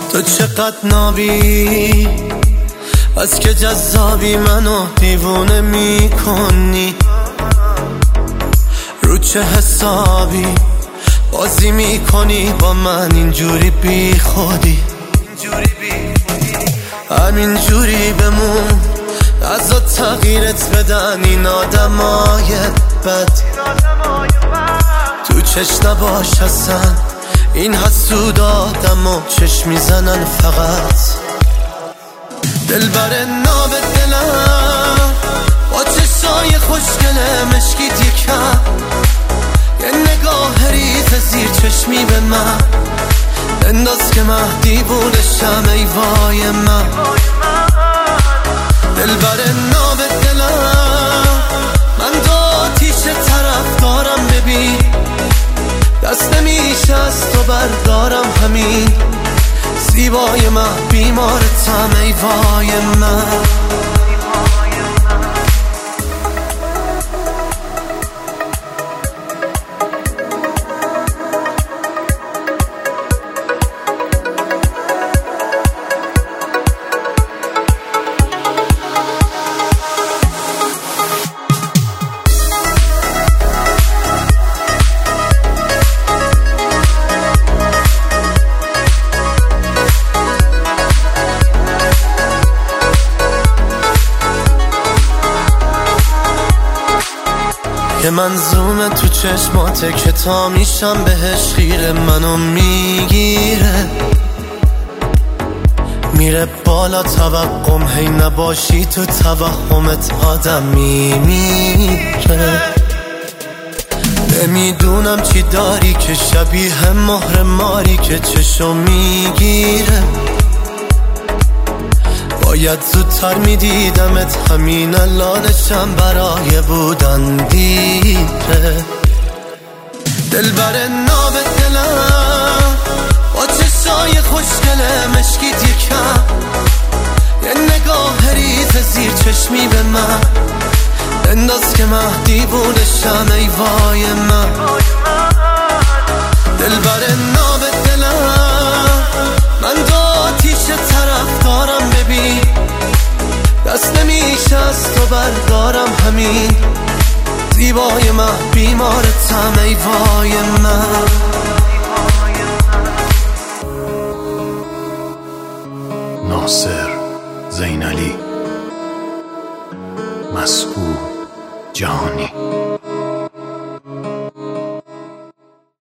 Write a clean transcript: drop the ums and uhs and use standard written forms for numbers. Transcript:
تو چقدر نابی، از که جذابی منو دیوونه میکنی. رو چه حسابی بازی میکنی با من اینجوری بی خودی؟ همینجوری بمون، ازا تغییرت بدن این آدمای بد. تو چش نباش اصلا، این حسود آدم و چش میزنن فقط. دل بر ناب دلم با چشای خوشگله مشکیت یکم، یه نگاه ریز زیر چشمی به من انداز که من دیوونشم. ای وای من دل بر ناب دلم، من دو آتیش طرف دارم. ببین دست نمیشه از تو بردارم، همین زیبای من بیمارتم. ای وای من که منظومه تو چشماته که تا میشم بهش خیره. منو میگیره میره بالا توقم، هی نباشی تو توهمت آدم میمیره. نمیدونم چی داری که شبیه مهر ماری که چشم میگیره. باید زودتر میدیدمت، همین الانشم برای بودن دیره. دل بر ناب دلم با چشای خوشگله مشکیت یکم، یه نگاه ریز زیر چشمی به من انداز که من دیوونشم. ای وای من دل بر ناب دلم، من دو آتیش طرف دارم. ببین دست نمیشه از تو بردارم، همین زیبای من بیمارتم. ای وای من ناصر زینالی، مسعود جهانی.